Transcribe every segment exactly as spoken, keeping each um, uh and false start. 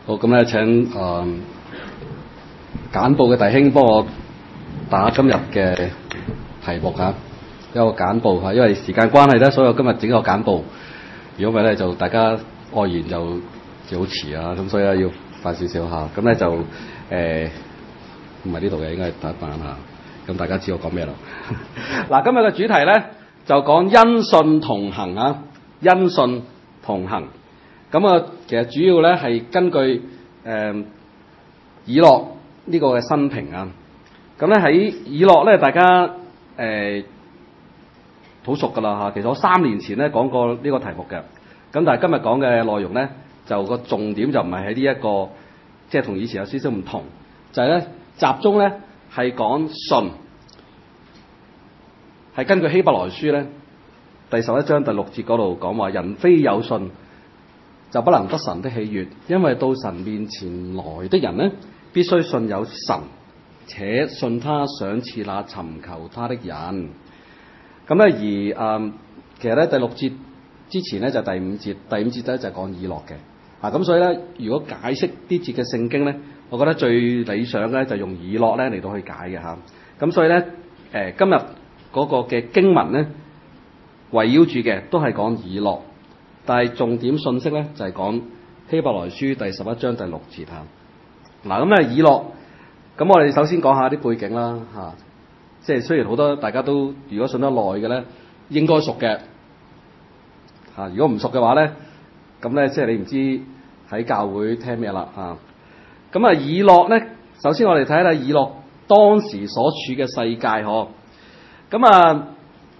好，咁咧請誒簡報嘅弟兄幫我打今日嘅題目嚇，一個簡報嚇，因為時間關係咧，所以我今日整個簡報。如果唔係咧，就大家愛完就就好遲啊，咁所以咧要快少少嚇。咁咧就誒唔係呢度嘅，應該係第一版嚇。咁大家知我講咩啦？嗱，今日嘅主題咧就講因信同行啊，因信同行。咁啊，其實主要咧係根據誒、呃、以諾呢個嘅生平啊。咁咧喺以諾咧，大家誒好、呃、熟噶啦嚇。其實我三年前咧講過呢個題目嘅。咁但係今日講嘅內容咧，就個重點就唔係喺呢一個，即係同以前有少少唔同，就係、是、咧集中咧係講信，係根據希伯來書咧第十一章第六節嗰度講話，人非有信就不能得神的喜悅，因為到神面前來的人呢，必須信有神，且信他賞賜那尋求他的人。咁咧而誒、呃，其實咧第六節之前咧就第五節，第五節咧就係講以諾嘅。啊，咁所以咧，如果解釋呢節嘅聖經咧，我覺得最理想咧就用以諾咧嚟到去解嘅嚇。咁所以咧，誒、呃、今日嗰個嘅經文咧，圍繞住嘅都係講以諾。但係重點信息咧就係、是、講希伯來書第十一章第六節嚇。嗱咁咧以諾，咁我哋首先講下啲背景啦嚇、啊。即係雖然好多大家都如果信得耐嘅咧，應該熟嘅嚇、啊。如果唔熟嘅話咧，咁咧即係你唔知喺教會聽咩啦嚇。咁啊以諾咧，首先我哋睇睇以諾當時所處嘅世界嗬。咁啊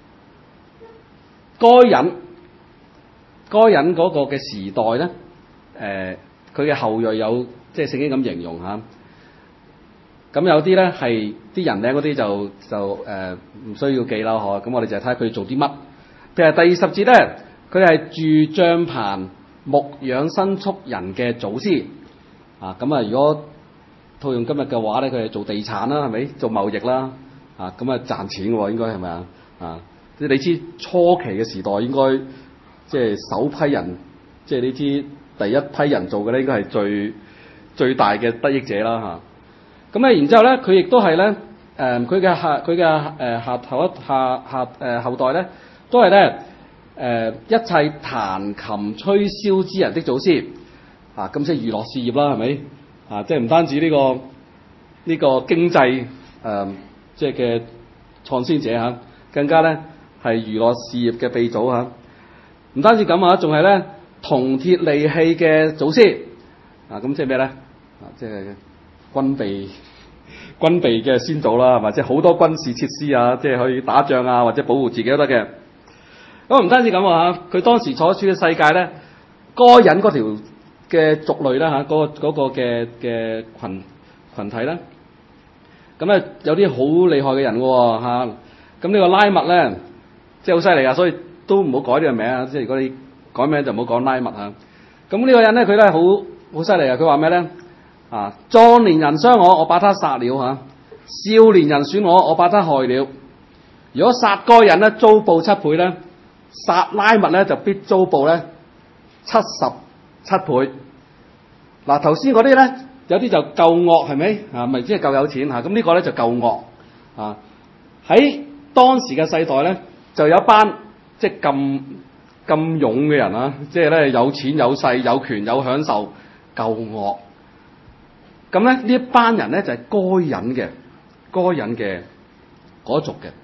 該人。該人嗰個嘅時代咧，誒、呃，佢嘅後裔有即係聖經咁形容嚇。咁、啊、有啲咧係啲人名嗰啲就就誒唔、呃、需要記啦嗬。咁我哋就睇下佢做啲乜。譬如第二十節咧，佢係住帳棚牧養牲畜人嘅祖師啊。咁啊，如果套用今日嘅話咧，佢係做地產啦，係咪？做貿易啦啊，咁啊賺錢喎，應該係咪啊？啊，即係你知初期嘅時代應該。即係首批人，即係呢啲第一批人做嘅咧，應該係最最大嘅得益者啦嚇。咁咧，然之後咧，佢亦都係咧，誒佢嘅下佢嘅誒下頭一下下誒、呃、後代咧，都係咧誒一切彈琴吹簫之人的祖師啊。咁即係娛樂事業啦，係咪啊？即係唔單止呢、這個呢、這個經濟誒、呃、即係嘅創先者嚇、啊，更加咧係娛樂事業嘅鼻祖嚇。啊。唔單止咁啊，仲係咧銅鐵利器嘅祖師啊！咁即係咩咧？啊，即係軍備軍備嘅先祖啦，係咪？即係好多軍事設施啊，即係可以打仗啊，或者保護自己都得嘅。咁唔單止咁啊，佢當時所處嘅世界咧，該隱嗰條嘅族類啦嚇，嗰、嗰個嗰、嗰個嘅嘅羣羣體咧，咁咧有啲好厲害嘅人喎嚇。咁呢個拉麥咧，即係好犀利啊，所以。都唔好改呢個名啊！即係如果你改名就唔好講拉密啊。咁呢個人咧，佢咧好好犀利啊！佢話咩咧？啊，壯年人傷我，我把他殺了嚇；少年人損我，我把他害了。如果殺該人咧，遭報七倍咧；殺拉密咧，就必遭報咧七十七倍。嗱，頭先嗰啲咧，有啲就夠惡係咪？啊，咪即係夠有錢嚇。咁呢個咧就夠惡啊！喺當時嘅世代咧，就有一班。即係咁咁勇嘅人啊！即係咧有錢有勢有權有享受，夠惡。咁咧呢一班人咧就係該隱嘅，該隱嘅嗰族嘅。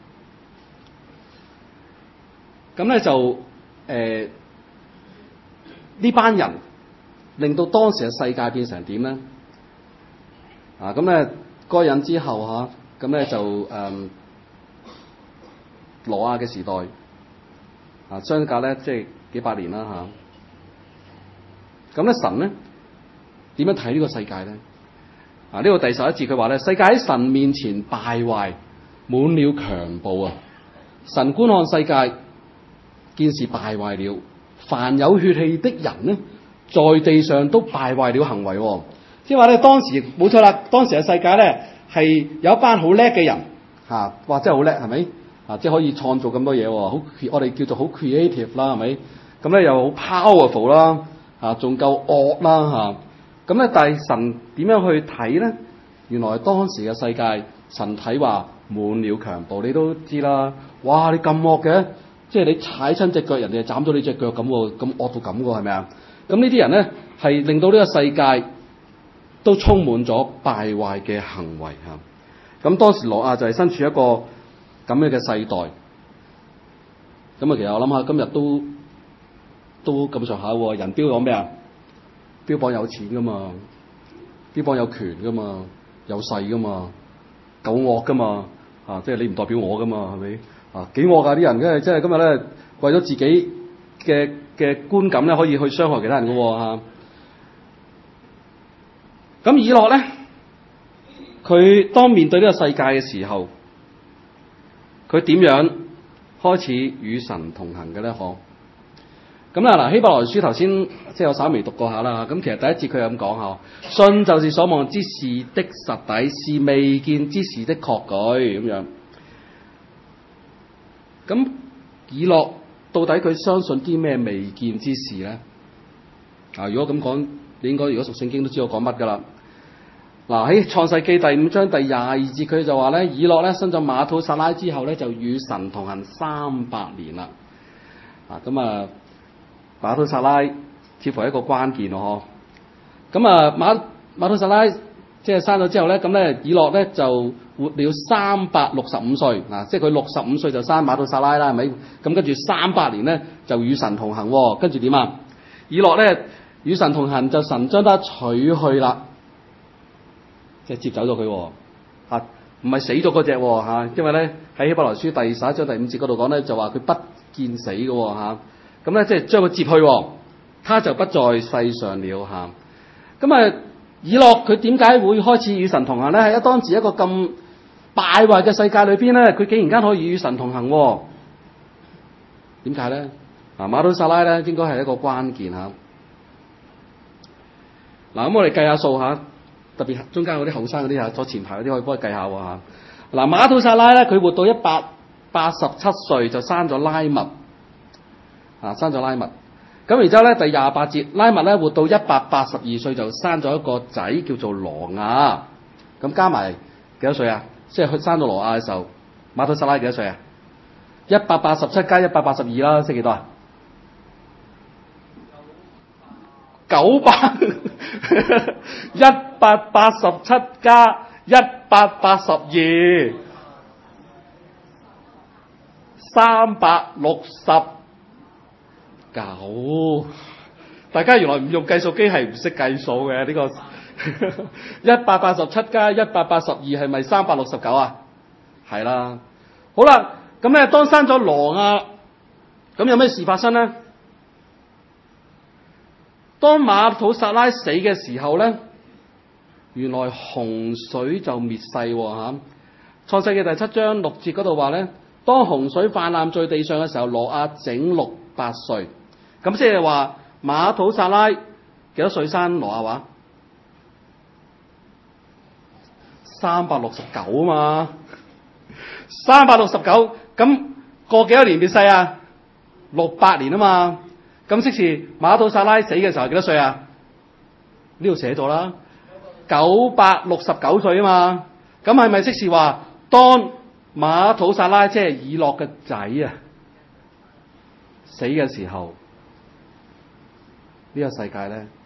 咁咧就誒呢班人令到當時嘅世界變成點咧？啊咁咧該隱之後嚇，咁咧就誒、嗯、挪亞嘅時代。啊，相隔咧即係幾百年啦嚇。咁、啊、咧神咧點樣睇呢個世界咧？啊，呢、這個第十一節佢話咧，世界喺神面前敗壞，滿了強暴啊！神觀看世界，見是敗壞了，凡有血氣的人呢，在地上都敗壞了行為。即係話咧，當時冇錯啦，當時嘅世界咧係有一班好叻嘅人嚇，哇！真係好叻，係咪？啊！即係可以創造咁多嘢喎，好我哋叫做好 creative 啦，係咪？咁咧又好 powerful 啦，啊，仲夠惡啦嚇。 咁咧，但係神點樣去睇咧？原來當時嘅世界，神睇話滿了強暴，你都知啦。哇！你咁惡嘅，即係你踩親隻腳，人哋就斬咗你隻腳咁喎，咁惡到咁喎，係咪啊？咁呢啲人咧係令到呢個世界都充滿咗敗壞嘅行為嚇。咁當時挪亞就係身處一個咁樣嘅世代。咁啊，其實我諗下，今日都都咁上下喎。人標榜咩啊？標榜有錢噶嘛，標榜有權噶嘛，有勢噶嘛，夠惡噶嘛，啊！即係你唔代表我噶嘛，係咪？啊，幾惡㗎啲人，嘅即係今日咧，為咗自己嘅嘅觀感咧，可以去傷害其他人㗎喎嚇。咁以諾咧，佢當面對呢個世界嘅時候，佢點樣開始與神同行嘅咧？可咁啦嗱，希伯來書頭先即係我稍微讀過下啦。咁其實第一節佢係咁講嚇，信就是所望之事的實底，是未見之事的確據咁樣。咁以諾到底佢相信啲咩未見之事咧？啊，如果咁講，你應該如果讀聖經都知道講乜噶啦。嗱，喺創世記第五章第廿二節，佢就話咧，以諾咧生咗馬土撒拉之後咧，就與神同行三百年啦。啊，咁啊。馬土撒拉似乎係一個關鍵咯，嗬。咁啊，馬馬土撒拉即係生咗之後咧，咁咧以諾咧就活了三百六十五歲，嗱，即係佢六十五歲就生馬土撒拉啦，係咪？咁跟住三百年咧就與神同行，跟住點啊？以諾咧與神同行，就神將他取去啦，即係接走咗佢，啊，唔係死咗嗰隻嚇，因為咧喺希伯來書第十一章第五節嗰度講咧，就話佢不見死嘅嚇。咁咧，即係將佢接去，他就不在世上了嚇。咁啊，以諾佢點解會開始與神同行咧？喺當時一個咁敗壞嘅世界裏邊咧，佢竟然間可以與神同行，點解咧？啊，馬土撒拉咧應該係一個關鍵嚇。嗱，咁我哋計下數嚇，特別中間嗰啲後生嗰啲嚇，坐前排嗰啲可以幫佢計下喎嚇。嗱，馬土撒拉咧，佢活到一百八十七歲就生咗拉麥。啊，生咗拉麥，咁然之後咧，第廿八節，拉麥咧活到一百八十二歲就生咗一個仔叫做羅亞，咁加埋幾多歲啊？即係佢生到羅亞嘅時候，馬土撒拉幾多歲啊？一百八十七加一百八十二啦，識幾多啊？九百，一百八十七加一百八十二，三百六十。九，大家原來唔用計數機係唔識計數嘅呢個一百八十七加一百八十二係咪三百六十九啊？係啦，好啦，咁咧當生咗羅亞，咁有咩事發生咧？當馬土撒拉死嘅時候咧，原來洪水就滅世喎嚇。創世記第七章六節嗰度話咧，當洪水泛濫在地上嘅時候，羅亞整六百歲。咁即係話馬土撒拉幾多歲生羅亞話？三百六十九啊嘛，三百六十九，咁過幾多年滅世啊？六百年啊嘛，咁即是馬土撒拉死嘅時候幾多歲啊？呢度寫咗啦，九百六十九歲啊嘛，咁係咪即是話當馬土撒拉即係以諾嘅仔啊死嘅時候？呢個世界咧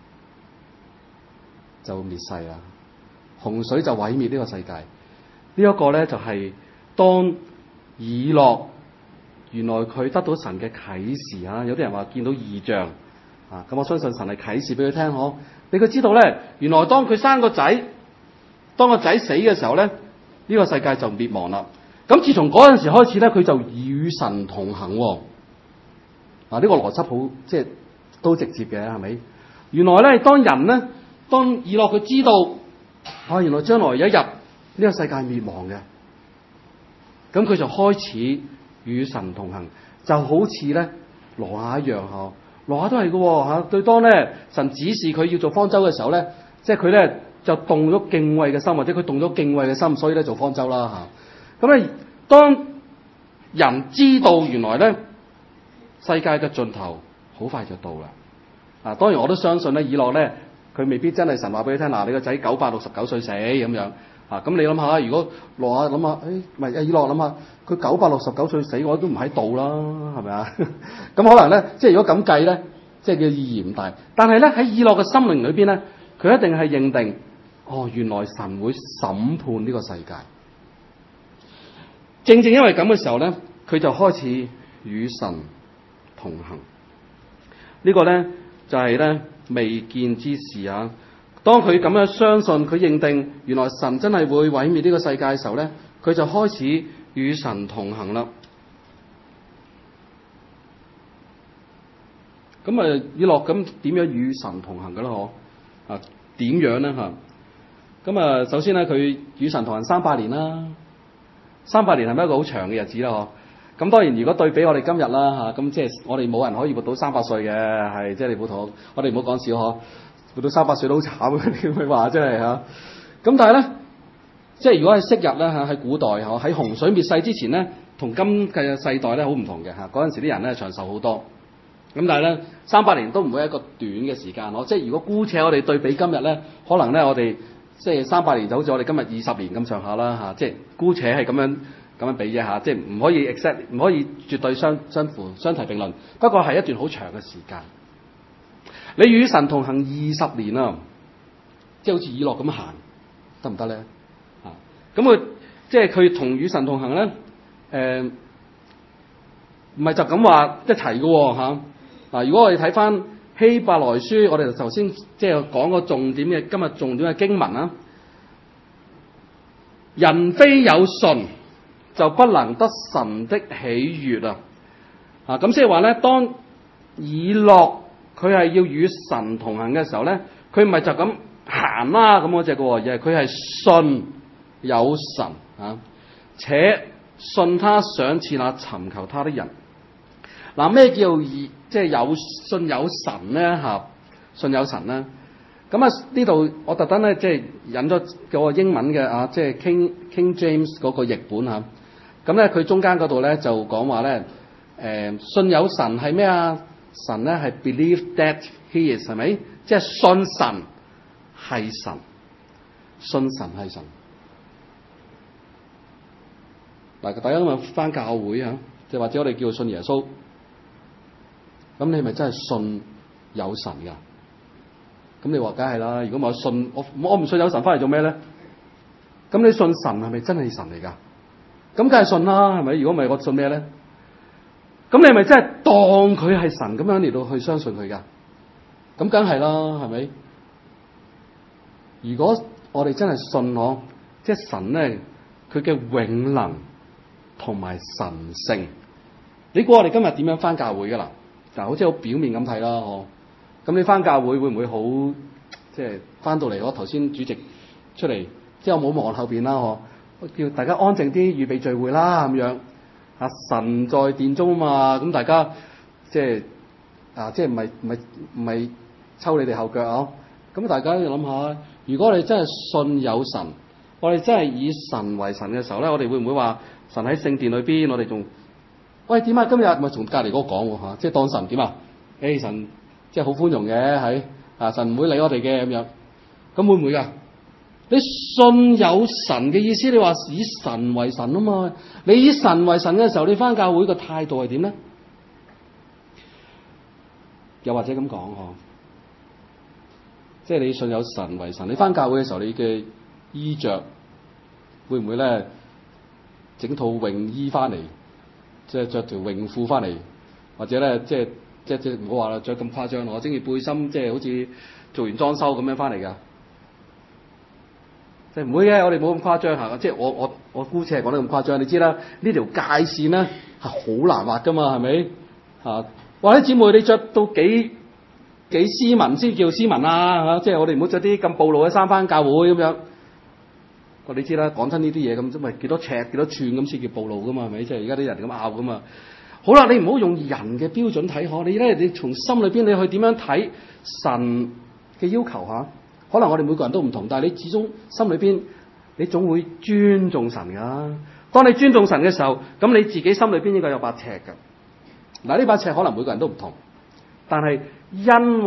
就滅世啦，洪水就毀滅呢個世界。呢、這、一個咧就係、是、當以諾原來佢得到神嘅啟示啊，有啲人話見到異象啊，咁我相信神係啟示俾佢聽，嗬，俾佢知道咧，原來當佢生個仔，當個仔死嘅時候咧，呢、這個世界就滅亡啦。咁自從嗰陣時開始咧，佢就與神同行。啊，呢、這個邏輯好即係。都直接嘅係咪？原來咧，當人咧，當以諾佢知道啊，原來將來有一日呢個世界滅亡嘅，咁佢就開始與神同行，就好似咧羅亞一樣嗬。羅亞都係嘅嚇。對當咧神指示佢要做方舟嘅時候咧，即係佢咧就動咗敬畏嘅心，或者佢動咗敬畏嘅心，所以咧做方舟啦嚇。咁咧，當人知道原來咧世界嘅盡頭好快就到啦！啊，當然我都相信咧，以諾咧佢未必真係神話俾你聽，嗱，你個仔九百六十九歲死咁樣啊。咁你諗下，如果落下諗下，誒唔係以諾諗下，佢九百六十九歲死，我都唔喺度啦，係咪啊？咁可能咧，即係如果咁計咧，即係嘅意義唔大。但係咧喺以諾嘅心靈裏邊咧，佢一定係認定，哦，原來神會審判呢個世界。正正因為咁嘅時候咧，佢就開始與神同行。這個、呢個咧就係、是、咧未見之事啊！當佢咁樣相信，佢認定原來神真係會毀滅呢個世界嘅時候咧，佢就開始與神同行啦。咁啊，以諾咁點樣與神同行嘅咧？嗬啊，點樣咧嚇？咁啊，首先咧，佢與神同行三百年啦。三百年係咪一個好長嘅日子啦？嗬。咁當然，如果對比我哋今日啦嚇，咁即係我哋冇人可以活到三百歲嘅，係即係你唔好同我，我哋唔好講笑嗬，活到三百歲都好慘嘅，點會話真係嚇？咁但係咧，即係如果係昔日咧嚇，喺古代嗬，喺洪水滅世之前咧，同今嘅世代咧好唔同嘅嚇。嗰陣時啲人咧長壽好多，咁但係咧三百年都唔會係一個短嘅時間咯。即係如果姑且我哋對比今日咧，可能咧我哋即係三百年就好似我哋今日二十年咁上下啦嚇。即係姑且係咁樣。咁樣比啫嚇，即係唔可以 exact，唔可以絕對相相符相提並論。不過係一段好長嘅時間。你與神同行二十年啊，即係好似以諾咁行，得唔得咧？啊，咁佢即係佢同與神同行咧，誒唔係就咁話一齊嘅喎嚇。嗱，如果我哋睇翻希伯來書，我哋頭先即係講個重點嘅今日重點嘅經文啦。人非有信，就不能得神的喜悅啊！啊，咁即係話咧，當以諾佢係要與神同行嘅時候咧，佢唔係就咁行啦咁嗰隻嘅喎，而係佢係信有神啊，且信他賞賜那尋求他的人。嗱、啊，咩叫以即係有信有神咧？嚇、啊，信有神咧。咁啊，呢度我特登咧即係引咗個英文嘅啊，即係 King King James 嗰個譯本嚇。咁咧，佢中間嗰度咧就講話咧，誒、呃、信有神係咩啊？神咧係 believe that he is 係咪？即係信神係神，信神係神。嗱，大家咁啊返教會啊，即係或者我哋叫信耶穌。咁你咪真係信有神㗎？咁你話梗係啦。如果我信我我唔信有神，返嚟做咩咧？咁你信神係咪真係神嚟㗎？咁梗係信啦，係咪？如果唔係，我信咩咧？咁你係咪真係當佢係神咁樣嚟到去相信佢噶？咁梗係啦，係咪？如果我哋真係信我，即係神咧，佢嘅永能同埋神性，你估我哋今日點樣返教會噶啦？嗱，好似好表面咁睇啦，嗬。咁你返教會會唔會好？即係返到嚟，我頭先主席出嚟，即係我冇望後邊啦，嗬。叫大家安靜啲，預備聚會啦咁樣。啊，神在殿中啊嘛，咁大家即係啊，即係唔係唔係唔係抽你哋後腳啊？咁大家要諗下，如果我哋真係信有神，我哋真係以神為神嘅時候咧，我哋會唔會話神喺聖殿裏邊？我哋仲喂點解今日咪從隔離嗰個講喎嚇？即係當神點啊？誒、欸、神即係好寬容嘅，係啊，神唔會理我哋嘅咁樣。咁會唔會㗎？你信有神嘅意思，你話以神為神啊嘛？你以神為神嘅時候，你返教會個態度係點咧？又或者咁講嗬，即係你信有神為神，你返教會嘅時候，你嘅衣着會唔會咧整套泳衣返嚟，即係着條泳褲返嚟，或者咧即係即係即係唔好話啦，着咁誇張，我中意背心，即係好似做完裝修咁樣返嚟㗎。即係唔會嘅，我哋冇咁誇張嚇。即係我我我姑且係講得咁誇張，你知啦。呢條界線咧係好難畫噶嘛，係咪嚇？或者姊妹你着到幾幾斯文先叫斯文啊嚇？即係我哋唔好着啲咁暴露嘅衫返教會咁樣。我你知啦，講真呢啲嘢咁，即係幾多尺幾多寸咁先叫暴露噶嘛？係咪？即係而家啲人咁拗噶嘛。好啦，你唔好用人嘅標準睇可，你咧你從心裏邊你去點樣睇神嘅要求嚇？可能我哋每個人都唔同，但係你始終心裏邊，你總會尊重神噶。當你尊重神嘅時候，咁你自己心裏邊應該有把尺噶。嗱，呢把尺可能每個人都唔同，但係因為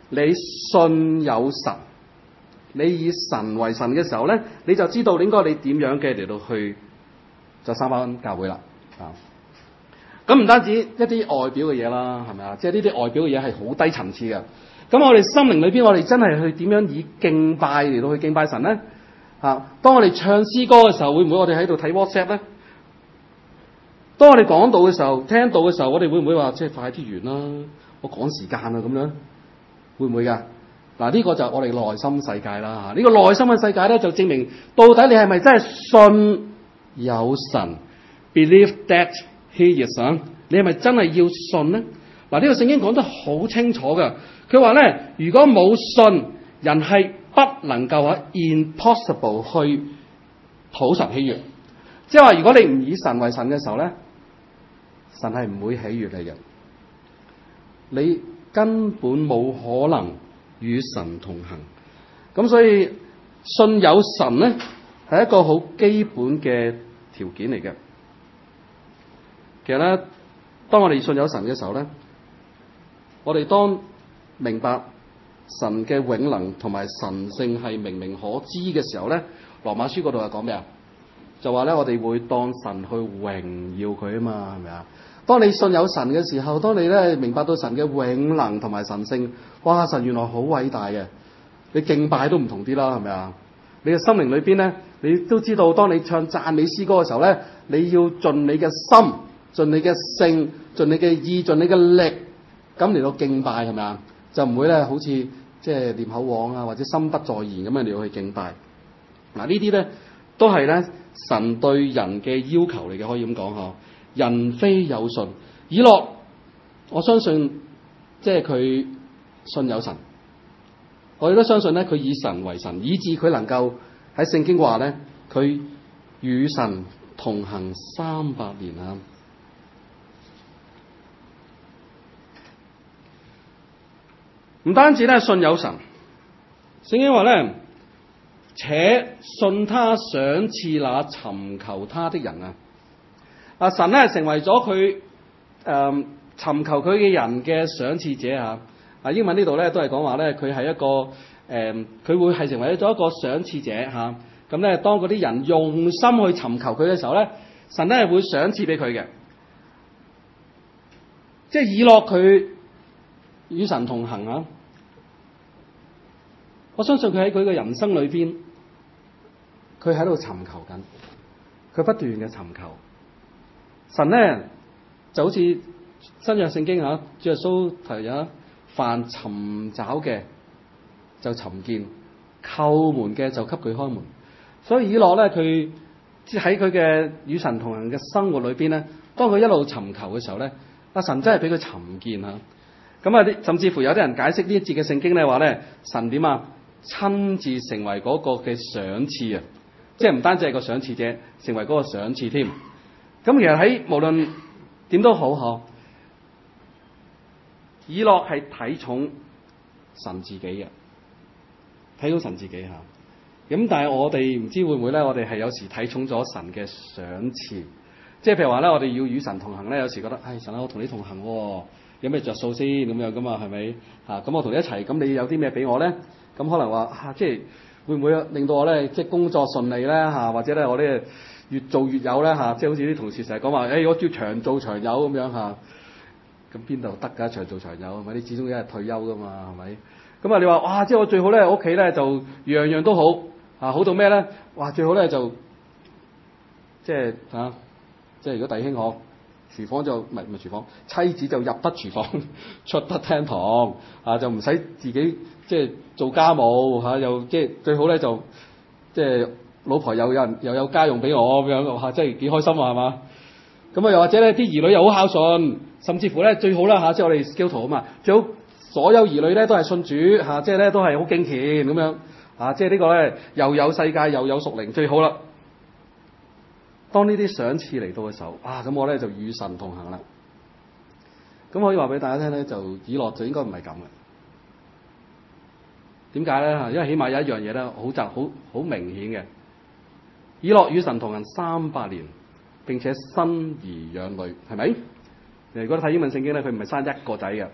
你信有神，你以神為神嘅時候咧，你就知道應該你點樣嘅嚟到去就三班教會啦啊！咁唔單止一啲外表嘅嘢啦，係咪啊？即係呢啲外表嘅嘢係好低層次嘅。咁我哋心靈裏邊，我哋真係去點樣以敬拜嚟到去敬拜神咧？啊！當我哋唱詩歌嘅時候，會唔會我哋喺度睇 WhatsApp 咧？當我哋講道嘅時候，聽道嘅時候，我哋會唔會話即係快啲完啦？我趕時間啊咁樣，會唔會㗎？嗱，呢個就係我哋內心世界啦。呢個內心嘅世界咧，就證明到底你係咪真係信有神 ？Believe that He is 啊！你係咪真係要信咧？嗱，呢個聖經講得好清楚㗎。佢話咧，如果冇信，人係不能夠話 impossible 去討神喜悅。即係話，如果你唔以神為神嘅時候咧，神係唔會喜悅你嘅。你根本冇可能與神同行。咁所以信有神咧，係一個好基本嘅條件嚟嘅。其實咧，當我哋信有神嘅時候咧，我哋當明白神嘅永能同埋神性係明明可知嘅時候咧，羅馬書嗰度係講咩啊？就話咧，我哋會當神去榮耀佢啊嘛，係咪啊？當你信有神嘅時候，當你咧明白到神嘅永能同埋神性，哇！神原來好偉大嘅，你敬拜都唔同啲啦，係咪啊？你嘅心靈裏邊咧，你都知道，當你唱讚美詩歌嘅時候咧，你要盡你嘅心、盡你嘅性、盡你嘅意、盡你嘅力，咁嚟到敬拜，係咪啊？就唔會咧好似即係念口簧啊，或者心不在焉咁樣嚟到去敬拜。嗱，呢啲咧都係咧神對人嘅要求嚟嘅，可以咁講嗬。人非有信，以諾我相信即係佢信有神，我亦都相信咧佢以神為神，以致佢能夠喺聖經話咧佢與神同行三百年啊！唔單止咧信有神，聖經話咧，且信他賞賜那尋求他的人啊！啊，神咧成為咗佢誒尋求佢嘅人嘅賞賜者啊！啊，英文呢度咧都係講話咧，佢係一個誒，佢、呃、會係成為咗一個賞賜者嚇。咁、啊、咧，當嗰啲人用心去尋求佢嘅時候咧，神咧係會賞賜俾佢嘅。即係以諾佢與神同行啊！我相信佢喺佢嘅人生裏邊，佢喺度尋求緊，佢不斷嘅尋求。神咧就好似新約聖經嚇，主耶穌提啊，凡尋找嘅就尋見，叩門嘅就給佢開門。所以以諾咧，佢即喺佢嘅與神同行嘅生活裏邊咧，當佢一路尋求嘅時候咧，阿神真係俾佢尋見嚇。咁啊，甚至乎有啲人解釋呢一節嘅聖經咧，話咧神點啊，親自成為嗰個嘅賞賜啊，即係唔單止係個賞賜者，成為嗰個賞賜添。咁其實喺無論點都好嗬，以諾係睇重神自己嘅，睇重神自己嚇。咁但係我哋唔知會唔會咧？我哋係有時睇重咗神嘅賞賜，即係譬如話咧，我哋要與神同行咧，有時覺得，唉、哎，神啊，我同你同行、哦，有咩着數先咁樣噶嘛？係咪嚇？咁我同你一齊，咁你有啲咩俾我咧？咁可能話嚇、啊，即係會唔會令到我咧，即係工作順利咧嚇，或者咧我咧？越做越有咧嚇，即係好似啲同事成日講話，誒、哎、我叫長做長有咁樣嚇，咁邊度得㗎？長做長有係咪？你始終一日退休㗎嘛係咪？咁啊你話哇，即係我最好咧，我屋企咧就樣樣都好啊，好到咩咧？哇，最好咧就即係嚇，即係如果弟兄可廚房就唔係唔係廚房，妻子就入得廚房，出得廳堂啊，就唔使自己即係做家務嚇、啊，又即係最好咧就即係。老婆又有人又有家用俾我咁樣，哇！真係幾開心啊，係嘛？咁啊，又或者咧，啲兒女又好孝順，甚至乎咧最好啦嚇，即係我哋基督徒啊嘛，最好所有兒女咧都係信主嚇，即係咧都係好敬虔咁樣啊，即係呢個咧又有世界又有屬靈，最好啦。當呢啲賞賜嚟到嘅時候，啊咁我咧就與神同行啦。咁可以話俾大家聽咧，就以諾就應該唔係咁嘅。點解咧嚇？因為起碼有一樣嘢咧，好就好好明顯嘅。以諾與神同行三百年，並且生兒養女，係咪？如果睇英文聖經咧，佢唔係生一個仔嘅，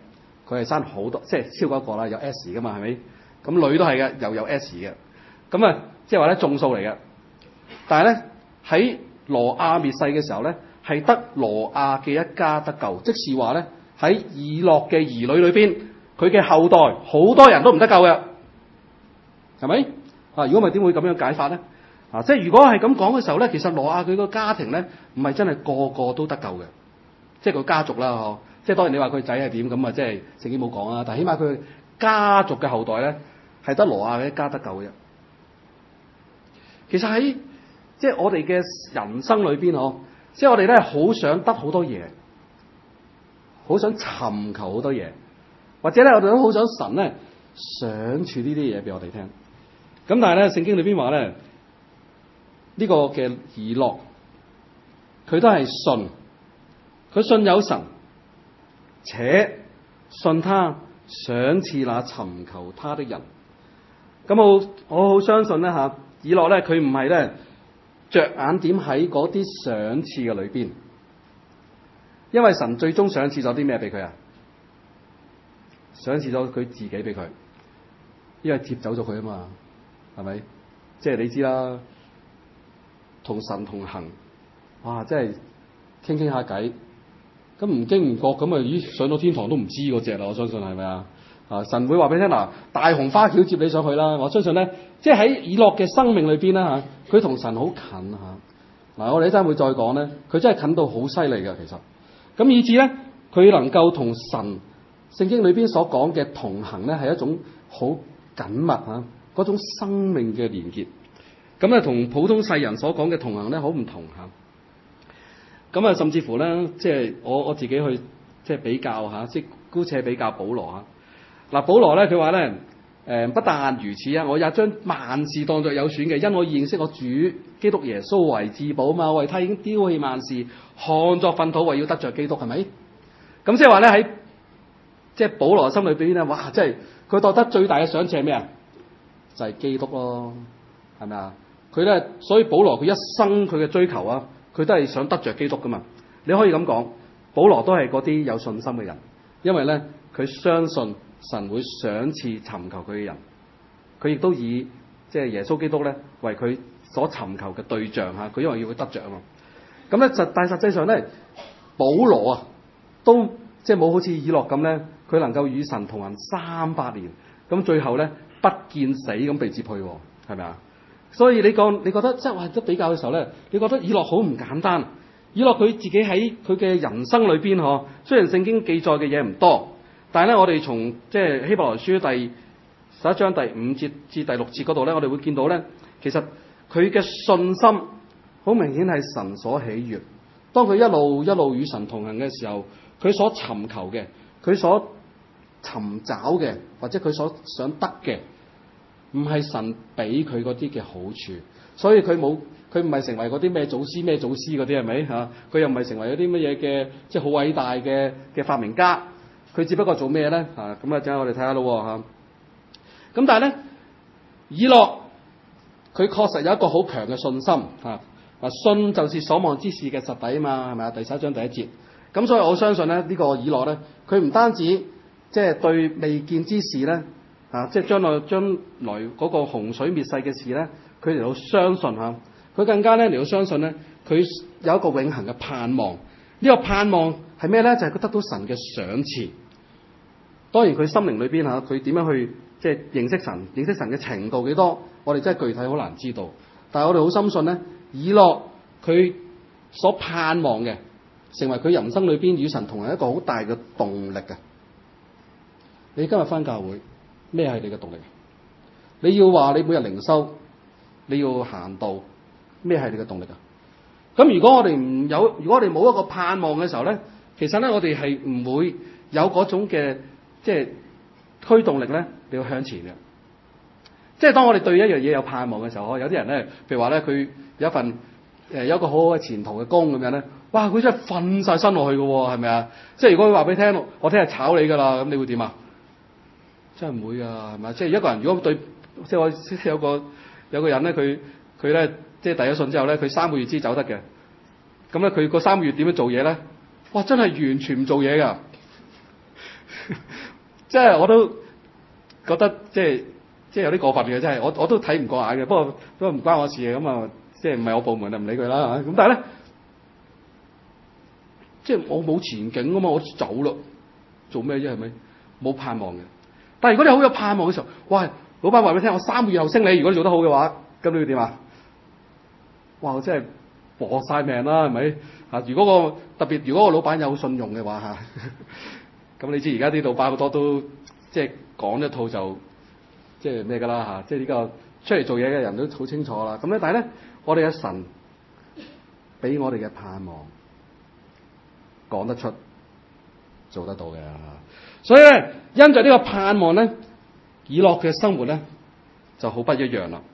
佢係生好多，即係超過一個啦，有 S 噶嘛，係咪？咁女都係嘅，又有 S 嘅。咁啊，即係話咧眾數嚟嘅。但係咧喺羅亞滅世嘅時候咧，係得羅亞嘅一家得救，即是話咧喺以諾嘅兒女裏邊，佢嘅後代好多人都唔得救嘅，係咪？啊，如果唔係點會咁樣解法咧？啊，即係如果係咁講嘅時候咧，其實羅亞佢個家庭咧唔係真係個個都得救嘅，即係個家族啦，嗬。即係當然你話佢仔係點咁啊，即係聖經冇講啊，但係起碼佢家族嘅後代咧係得羅亞嘅一家得救嘅。其實喺即係我哋嘅人生裏邊，嗬，即係我哋咧好想得好多嘢，好想尋求好多嘢，或者咧我哋都好想神咧賞賜呢啲嘢俾我哋聽。咁但係咧聖經裏邊話咧呢、呢個嘅以諾，佢都係信，佢信有神，且信他賞賜那尋求他的人。咁我我好相信咧吓，以諾咧佢唔係咧着眼點喺嗰啲賞賜嘅裏邊，因為神最終賞賜咗啲咩俾佢啊？賞賜咗佢自己俾佢，因為接走咗佢啊嘛，係咪？即係你知啦，同神同行，哇！即係傾傾下偈，咁唔經唔覺咁啊，咦上到天堂都唔知嗰隻啦，我相信係咪啊？啊！神會話俾你聽嗱，大紅花轎接你上去啦！我相信咧，即係喺以諾嘅生命裏邊啦嚇，佢同神好近嚇。嗱，我哋一陣會再講咧，佢真係近到好犀利嘅其實。咁以至咧，佢能夠同神聖經裏邊所講嘅同行咧，係一種好緊密嚇嗰種生命嘅連結。咁咧，同普通世人所講嘅同行咧，好唔同嚇。咁啊，甚至乎咧，即係我我自己去即係比較嚇，即係姑且比較保羅嚇。嗱，保羅咧佢話咧，誒不但如此啊，我也將萬事當作有損嘅，因我認識我主基督耶穌為至寶嘛，為他已經丟棄萬事，看作糞土，為要得着基督，係咪？咁即係話咧喺即係保羅心裏邊咧，哇！即係佢覺得最大嘅賞賜係咩啊？就係、是、基督咯，係咪啊？佢咧，所以保羅佢一生佢嘅追求啊，佢都係想得着基督噶嘛。你可以咁講，保羅都係嗰啲有信心嘅人，因為咧佢相信神會賞賜尋求佢嘅人，佢亦都以即係耶穌基督咧為佢所尋求嘅對象嚇，佢因為要佢得着啊嘛。咁咧實但係實際上咧，保羅啊都即係冇好似以諾咁咧，佢能夠與神同行三百年，咁最後咧不見死咁被接去，係咪啊？所以你講你覺得即係話都比較嘅時候咧，你覺得以諾好唔簡單。以諾佢自己喺佢嘅人生裏邊嗬，雖然聖經記載嘅嘢唔多。但係咧，我哋從即係希伯來書第十一章第五節至第六節嗰度咧，我哋會見到咧，其實佢嘅信心好明顯係神所喜悅。當佢一路一路與神同行嘅時候，佢所尋求嘅，佢所尋找嘅，或者佢所想得嘅，唔係神俾佢嗰啲嘅好處，所以佢冇佢唔係成為嗰啲咩祖師咩祖師嗰啲係咪嚇？佢又唔係成為嗰啲乜嘢嘅即係好偉大嘅嘅發明家。佢只不過做咩咧？啊，咁啊，等我哋睇下咯嚇。咁但係咧，以諾佢確實有一個好強嘅信心嚇。啊，信就是所望之事嘅實底啊嘛，係咪啊？第十一章第一節。咁所以我相信咧，呢、這個以諾咧，佢唔單止即係對未見之事咧，啊，即係將來將來嗰個洪水滅世嘅事咧，佢嚟到相信嚇。佢更加咧嚟到相信咧，佢有一個永恆嘅盼望。呢、這個盼望係咩咧？就係、是、佢得到神嘅賞賜。當然佢心靈裏邊嚇，佢點樣去即係認識神、認識神嘅程度幾多，我哋真係具體好難知道。但係我哋好深信咧，以諾佢所盼望嘅，成為佢人生裏邊與神同行一個好大嘅動力嘅。你今日返教會，咩係你嘅動力？你要話你每日靈修，你要行道，咩係你嘅動力啊？咁如果我哋唔有，如果我哋冇一個盼望嘅時候咧，其實咧我哋係唔會有嗰種嘅即係驅動力咧，你要向前嘅。即係當我哋對一樣嘢有盼望嘅時候，有啲人咧，譬如話咧，佢有一份誒、呃、有一個好好嘅前途嘅工咁樣咧，哇！佢真係瞓晒身落去嘅喎，係咪啊？即係如果佢話俾你聽，我聽日炒你㗎啦，咁你會點啊？真係唔會㗎，係咪？即係一個人如果對，即係我有個有個人咧，佢佢咧。即係遞咗信之後咧，佢三個月之走得嘅。咁咧，佢個三個月點樣做嘢咧？哇！真係完全唔做嘢㗎。 即係我都覺得即係即係有啲過分嘅，真係我我都睇唔過眼嘅。不過不過唔關我事嘅，咁啊即係唔係我部門就唔理佢啦。咁但係咧，即係我冇前景啊嘛，我走咯，做咩啫？係咪冇盼望嘅？但係如果你好有盼望嘅時候，哇！老闆話俾你聽，我三個月後升你，如果你做得好嘅話，咁你要點啊？哇！我真係搏晒命啦，係咪啊？如果個特別，如果個老闆有信用嘅話嚇，咁你知而家啲老闆好多都即係講一套就即係咩㗎啦嚇，即係呢個出嚟做嘢嘅人都好清楚啦。咁咧，但係咧，我哋嘅神俾我哋嘅盼望講得出、做得到嘅。所以咧，因着呢個盼望咧，以諾嘅生活咧就好不一樣啦。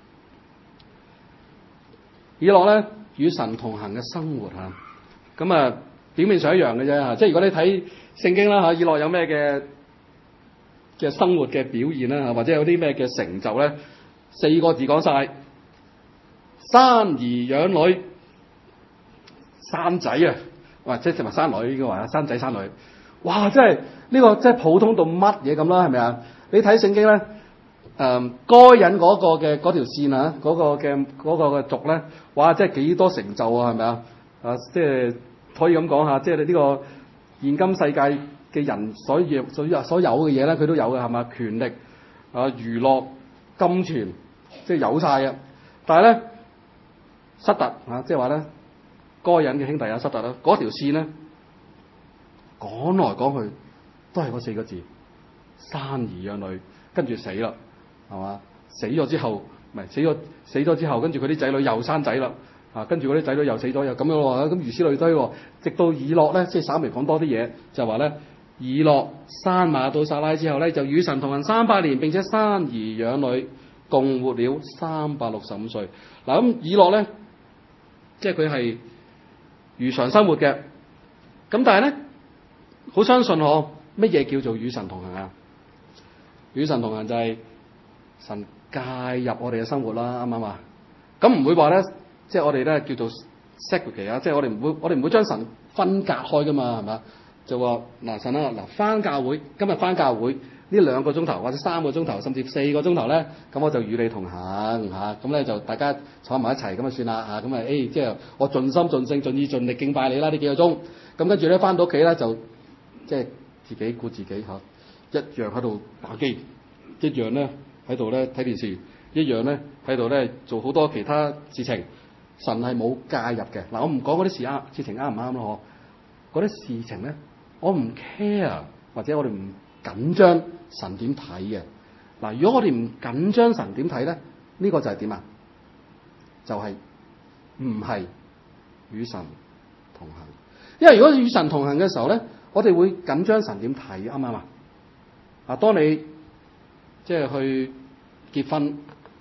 以諾咧與神同行嘅生活嚇，咁啊表面上一樣嘅啫嚇，即係如果你睇聖經啦嚇，以諾有咩嘅嘅生活嘅表現啦嚇，或者有啲咩嘅成就咧，四個字講晒：生兒養女、生仔啊，或者係咪生女應該話生仔生女，哇！真係呢個真係普通到乜嘢咁啦，係咪啊？你睇聖經咧，誒、嗯、該隱嗰個嘅嗰條線啊，嗰、嗰個嘅嗰、嗰個嘅族咧，哇！真係幾多成就啊，係咪啊？啊，即係可以咁講下，即係你呢個現今世界嘅人所要所有所有嘅嘢咧，佢都有嘅係嘛？權力啊、娛樂、金錢，即係有晒嘅。但係咧，失特啊，即係話咧，該隱嘅兄弟啊，失特啦，嗰條線咧，講來講去都係嗰四個字。生兒養女，跟住死啦，係嘛？死咗之後，唔係死咗死咗之後，跟住佢啲仔女又生仔啦，啊，跟住嗰啲仔女又死咗，又咁樣喎，咁如此類推喎，直到以諾咧，即係稍微講多啲嘢，就話咧，以諾生瑪杜撒拉之後咧，就與神同行三百年，並且生兒養女，共活了三百六十五歲。嗱，咁以諾咧，即係佢係如常生活嘅，咁但係咧，好相信嗬，乜嘢叫做與神同行啊？與神同行就係神介入我哋嘅生活啦，啱唔啱啊？咁唔會話咧，即係我哋咧叫做 separate 啊，即係我哋唔會，我哋唔會將神分隔開噶嘛，係咪？就話嗱神啊，嗱返教會，今日返教會呢兩個鐘頭或者三個鐘頭，甚至四個鐘頭咧，咁我就與你同行嚇，咁咧就大家坐埋一齊咁就算啦嚇，咁啊誒，即係我盡心盡性盡意盡力敬拜你啦呢幾個鐘，咁跟住咧返到屋企咧就即係自己顧自己嚇。一樣喺度打機，一樣咧喺度咧睇電視，一樣咧喺度咧做好多其他事情。神係冇介入嘅。嗱，我唔講嗰啲事啱事情啱唔啱咯，嗬？嗰啲事情咧，我唔 care，或者我哋唔緊張神點睇嘅。嗱，如果我哋唔緊張神點睇咧，呢個就係點啊？就係唔係與神同行。因為如果與神同行嘅時候咧，我哋會緊張神點睇，啱唔啱啊？啊！當你即係去結婚，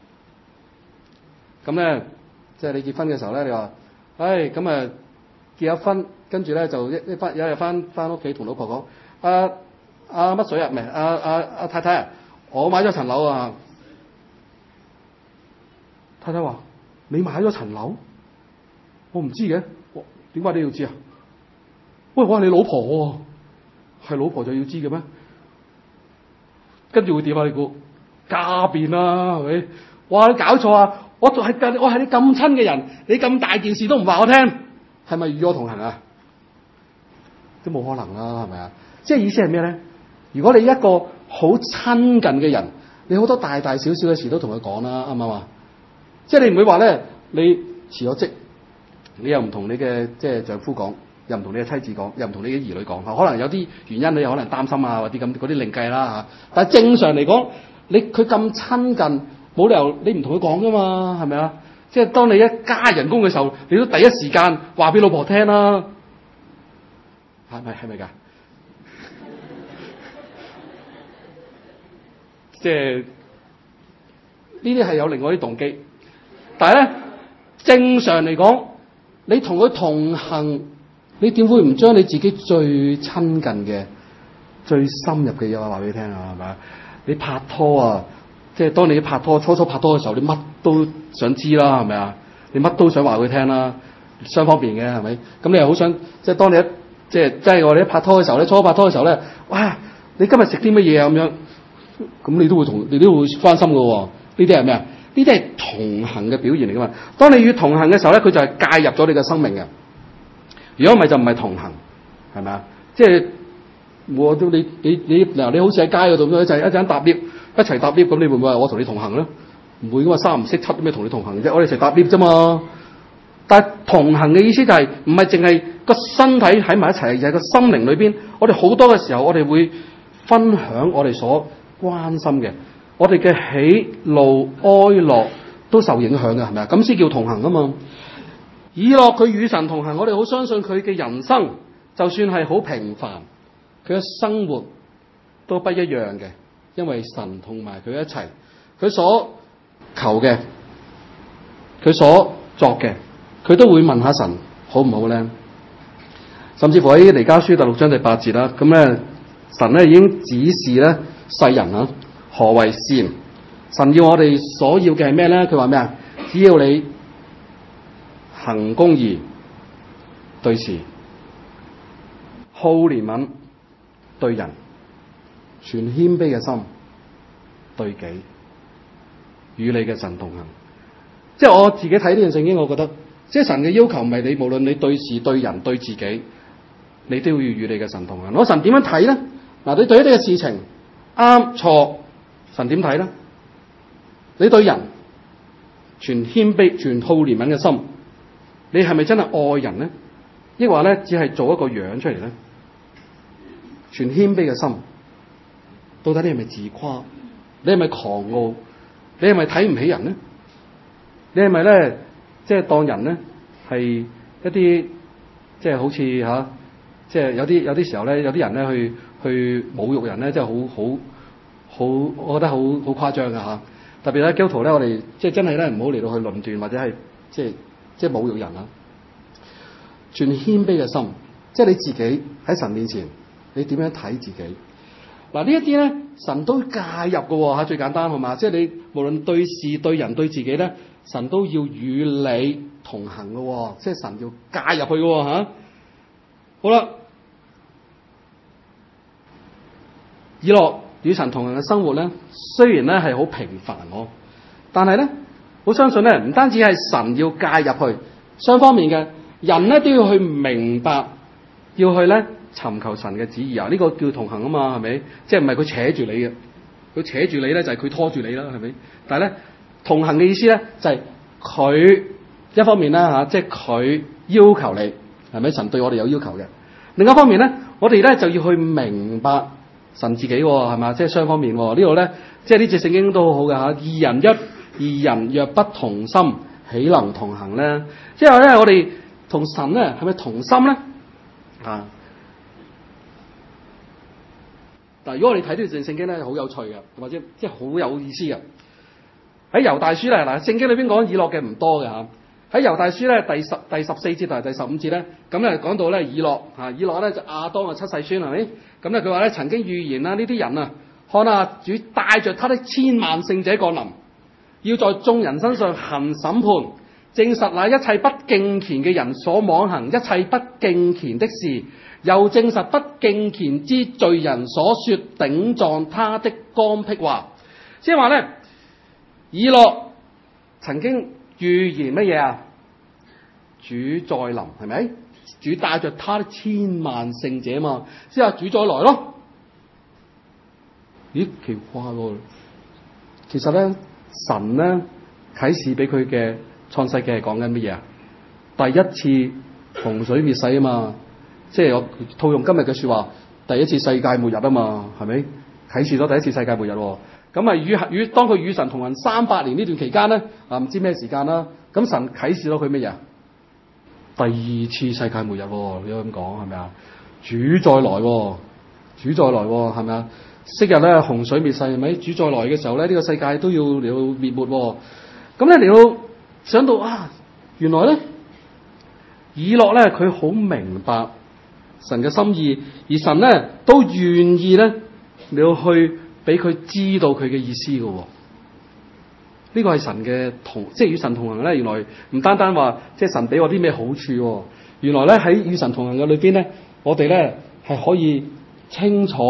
咁咧，即係你結婚嘅時候咧，你話，唉，咁啊結咗婚，跟住咧就一一翻有一日翻翻屋企同老婆講，阿阿乜水啊，唔係阿阿阿太太啊，我買咗層樓啊！太太話：你買咗層樓？我唔知嘅，點解你要知啊？喂，我係你老婆喎，係老婆就要知嘅咩？跟住會點啊？你估家變啦，係咪？哇！你搞錯啊！我係我係你咁親嘅人，你咁大件事都唔話我聽，係咪與我同行啊？都冇可能啦，係咪啊？即係意思係咩咧？如果你一個好親近嘅人，你好多大大小小嘅事都同佢講啦，啱唔啱啊？即係你唔會話咧，你辭咗職，你又唔同你嘅即係丈夫講。又唔同你嘅妻子講，又唔同你嘅兒女講，可能有啲原因，你又可能擔心啊，或者咁嗰啲另計啦嚇。但係正常嚟講，你佢咁親近，冇理由你唔同佢講噶嘛，係咪啊？即係當你一加人工嘅時候，你都第一時間話俾老婆聽啦，係咪係咪㗎？即係呢啲係有另外啲動機，但係咧正常嚟講，你同佢同行。你點會唔將你自己最親近嘅、最深入嘅嘢話俾你聽啊？係咪？你拍拖啊，即係當你拍拖初初拍拖嘅時候，你乜都想知啦，係咪啊？你乜都想話佢聽啦，雙方面嘅係咪？咁你又好想即係當你一即係即係我哋一拍拖嘅時候咧，初拍拖嘅時候咧，哇！ 你今日食啲乜嘢啊咁樣，咁你都會同你都會關心㗎喎。呢啲係咩啊？呢啲係同行嘅表現嚟㗎嘛。當你與同行嘅時候咧，佢就係介入咗你嘅生命嘅。如果唔係就唔係同行，係咪啊？即係我都你你你嗱，你好似喺街嗰度咁一陣一陣搭 lift，一齊搭 lift，咁你會唔會話我同你同行咧？唔會㗎嘛，三唔識七咩同你同行啫？我哋一齊搭 lift 啫嘛。但係同行嘅意思就係唔係淨係個身體喺埋一齊，而係個心靈裏邊，我哋好多嘅時候，我哋會分享我哋所關心嘅，我哋嘅喜怒哀樂都受影響嘅，係咪啊？咁先叫同行啊嘛。以諾佢與神同行，我哋好相信佢嘅人生，就算係好平凡，佢嘅生活都不一樣嘅，因為神同埋佢一齊，佢所求嘅，佢所作嘅，佢都會問下神好唔好咧？甚至乎喺彌迦書第六章第八節啦，咁咧神咧已經指示咧世人啊何為善。神要我哋所要嘅係咩咧？佢話咩啊？只要你行公義、對事、好憐憫對人、存謙卑嘅心對己，與你嘅神同行。即係我自己睇呢段聖經，我覺得即係神嘅要求唔係你無論你對事對人對自己，你都要與你嘅神同行。我神點樣睇咧？嗱，你對一啲嘅事情啱錯，神點睇咧？你對人存謙卑、存好憐憫嘅心，你係咪真係愛人咧？抑或咧只係做一個樣出嚟咧？存謙卑嘅心，到底你係咪自誇？你係咪狂傲？你係咪睇唔起人咧？你係咪咧即係當人咧係一啲即係好似吓，即係有啲有啲時候咧，有啲人咧去去侮辱人咧，即係好好好，我覺得好好誇張㗎吓。特別咧基督徒咧，我哋即係真係咧唔好嚟到去論斷或者係即係即係侮辱人啊！存謙卑嘅心，即係你自己喺神面前，你點樣睇自己？嗱，呢一啲咧，神都介入嘅嚇，最簡單係嘛？即係你無論對事對人對自己咧，神都要與你同行嘅，即係神要介入去嘅嚇。好啦，以諾與神同行嘅生活咧，雖然咧係好平凡喎，但係咧，我相信咧，唔單止係神要介入去，雙方面嘅人咧都要去明白，要去咧尋求神嘅旨意啊！呢個叫同行啊嘛，係咪？即係唔係佢扯住你嘅，佢扯住你咧就係佢拖住你啦，係咪？但係咧同行嘅意思咧就係佢一方面啦嚇，即係佢要求你，係咪？神對我哋有要求嘅。另一方面咧，我哋咧就要去明白神自己喎，係嘛？即係雙方面喎。呢度咧，即係呢隻聖經都好好嘅嚇。二人一，二人若不同心，豈能同行咧？即係咧，我哋同神咧係咪同心咧？啊！但係如果我哋睇呢段聖經咧，好有趣嘅，或者即係好有意思嘅。喺猶大書咧，嗱聖經裏邊講以諾嘅唔多嘅嚇。喺猶大書咧第十第十四節同埋第十五節咧，咁咧講到咧以諾嚇，以諾咧就亞當嘅七世孫係咪？咁咧佢話咧曾經預言啦，呢啲人啊，看啊主帶着他的千萬聖者降臨，要在眾人身上行審判，證實那一切不敬虔嘅人所妄行一切不敬虔的事，又證實不敬虔之罪人所說頂撞他的剛愎話。即係話咧，以諾曾經預言乜嘢啊？主再臨係咪？主帶着他的千萬聖者嘛，即係主再來咯。咦，奇怪喎！其實咧，神咧啟示俾佢嘅創世記係講緊乜嘢啊？第一次洪水滅世啊嘛，即係我套用今日嘅說話，第一次世界末日啊嘛，係咪？啟示咗第一次世界末日喎。咁啊，與與當佢與神同行三百年呢段期間咧，啊唔知咩時間啦。咁神啟示咗佢乜嘢？第二次世界末日，你可以咁講係咪啊？主再來，主再來係咪啊？昔日咧洪水滅世係咪？主再來嘅時候咧，呢個世界都要嚟到滅沒。咁咧嚟到想到啊，原來咧以諾咧佢好明白神嘅心意，而神咧都願意咧嚟到去俾佢知道佢嘅意思嘅。呢個係神嘅同，即係與神同行咧。原來唔單單話即係神俾我啲咩好處，原來咧喺與神同行嘅裏邊咧，我哋咧係可以清楚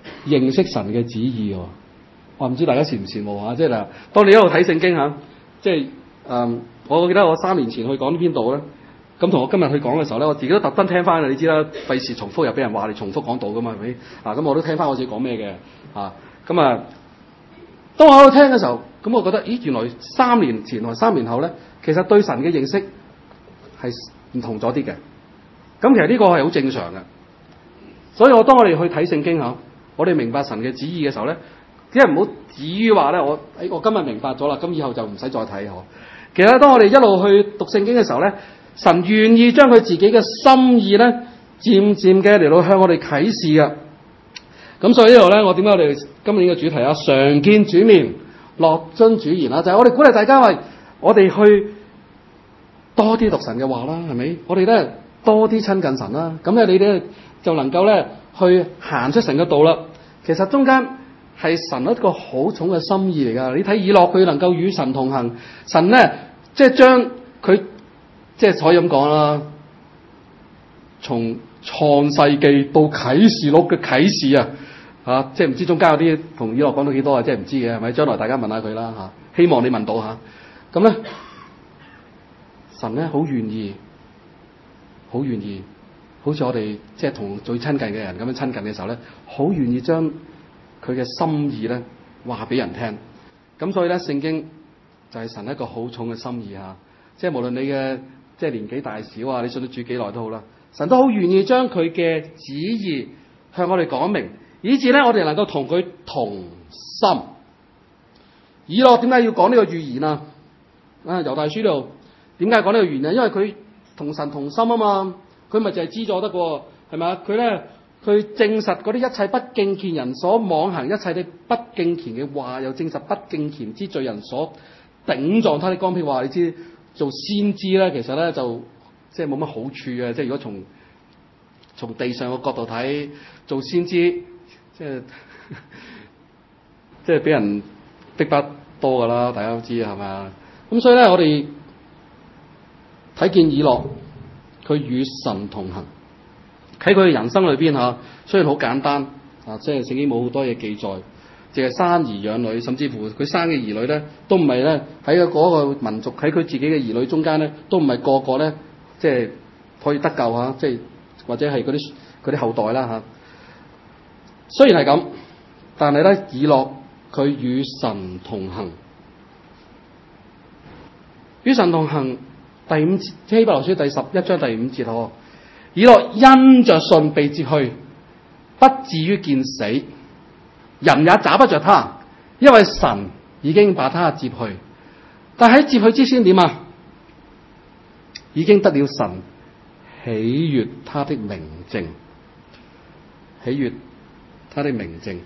認識神嘅旨意喎。我唔知大家羨唔羨慕嚇，即係嗱，當你一路睇聖經嚇，即係誒，我記得我三年前去講呢邊度咧，咁同我今日去講嘅時候咧，我自己都特登聽翻嘅，你知啦，費事重複又俾人話你重複講道噶嘛，係咪？啊，咁我都聽翻我自己講咩嘅，啊，咁啊，當我喺度聽嘅時候，咁我覺得，咦，原來三年前同三年後咧，其實對神嘅認識係唔同咗啲嘅。咁其實呢個係好正常嘅。所以我當我哋去睇聖經嚇，我哋明白神嘅旨意嘅時候咧，即係唔好至於話咧，我誒我今日明白咗啦，咁以後就唔使再睇呵。其實當我哋一路去讀聖經嘅時候咧，神願意將佢自己嘅心意咧，漸漸嘅嚟到向我哋啟示嘅。咁所以呢度咧，我點解我哋今年嘅主題啊，常見主面，樂遵主言啊，就係、是、我哋鼓勵大家為我哋去多啲讀神嘅話啦，係咪？我哋咧多啲親近神啦，咁咧你哋就能夠咧去行出神嘅道啦。其實中間係神一個好重嘅心意嚟噶。你睇以諾佢能夠與神同行，神咧即係將佢即係可以咁講啦，從創世記到啟示錄嘅啟示啊，嚇即係唔知中間有啲同以諾講到幾多啊，即係唔知嘅係咪？將來大家問下佢啦嚇，希望你問到嚇。咁咧神咧好願意，好願意。好似我哋即係同最親近嘅人咁樣親近嘅時候咧，好願意將佢嘅心意咧話俾人聽。咁所以咧，聖經就係神一個好重嘅心意嚇。即係無論你嘅即係年紀大小啊，你信得住幾耐都好啦，神都好願意將佢嘅旨意向我哋講明，以致咧我哋能夠同佢同心。以諾點解要講呢個預言啊？啊，猶大書度點解講呢個預言啊？因為佢同神同心啊嘛。佢咪就係知咗得喎，係咪啊？佢咧，佢證實嗰啲一切不敬虔人所妄行一切嘅不敬虔嘅話，又證實不敬虔之罪人所頂撞他的光屁話。你知做先知咧，其實咧就即係冇乜好處嘅。即係如果從從地上嘅角度睇，做先知即係即係俾人逼得多噶啦，大家都知係咪啊？咁所以咧，我哋睇見以諾。佢與神同行，喺佢嘅人生裏邊嚇，雖然好簡單啊，即係聖經冇好多嘢記載，淨係生兒養女，甚至乎佢生嘅兒女咧，都唔係咧喺嗰個民族喺佢自己嘅兒女中間咧，都唔係個個咧，即係可以得救嚇，即係或者係嗰啲嗰啲後代啦嚇。雖然係咁，但係咧，以諾佢與神同行，與神同行。第五節希伯來書第十一章第五節呵，以諾因着信被接去，不至於見死，人也找不着他，因為神已經把他接去。但喺接去之前點啊？已經得了神喜悅他的明證，喜悅他的明證。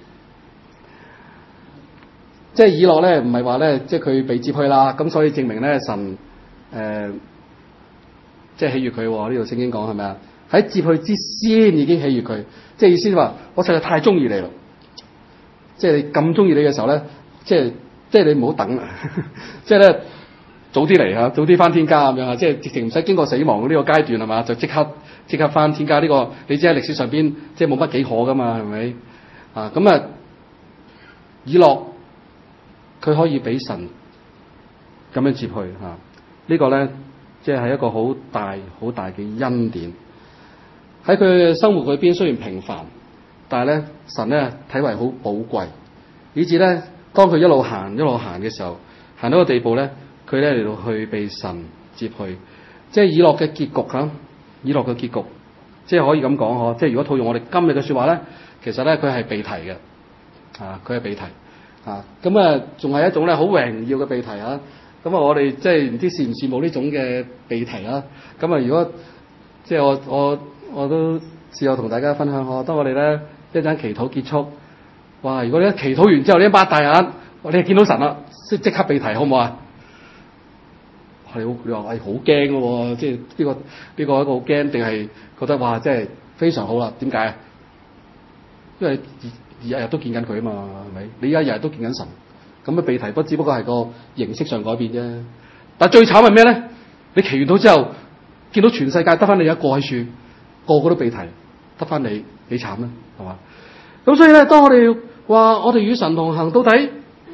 即係以諾咧，唔係話咧，即係佢被接去啦，咁所以證明咧神誒。呃即係喜悅佢喎，呢度聖經講係咪啊？喺接去之先已經喜悅佢，即係意思話我實在太中意你咯。即係你咁中意你嘅時候咧，即係即係你唔好等啦，即係咧早啲嚟嚇，早啲翻天家咁樣啊！即係直情唔使經過死亡呢個階段係嘛，就即刻即刻翻天家。呢個你知喺歷史上邊即係冇乜幾可噶嘛，係咪啊？咁啊，以諾佢可以俾神咁樣接去嚇，這個、呢個咧。即係一個好大好大嘅恩典，喺佢嘅生活裏邊雖然平凡，但係咧神咧睇為好寶貴，以至咧當佢一路行一路行嘅時候，行到個地步咧，佢咧嚟到去被神接去，即係以諾嘅結局嚇，以諾嘅結局，即係可以咁講嗬，即係如果套用我哋今日嘅説話咧，其實咧佢係被提嘅，啊佢係被提，啊咁啊仲係一種咧好榮耀嘅被提啊！咁啊，我哋即係唔知羨唔羨慕呢種嘅被提啦。咁啊，如果即係我我我都試過同大家分享下，當我哋咧一陣祈禱結束，哇！如果你一祈禱完之後，你一擘大眼，你係見到神啦，即即刻被提，好唔好啊？你好，你話係好驚嘅喎，即係呢個呢個一個好驚，定係覺得哇，即係非常好啦？點解啊？因為日日都見緊佢啊嘛，係咪？你而家日日都見緊神。咁嘅被提不只不過係個形式上改變啫，但係最慘係咩咧？你祈完禱之後，見到全世界得翻你一個喺處，個個都被提，得翻你，幾慘咧？係嘛？ 咁所以咧，當我哋話我哋與神同行，到底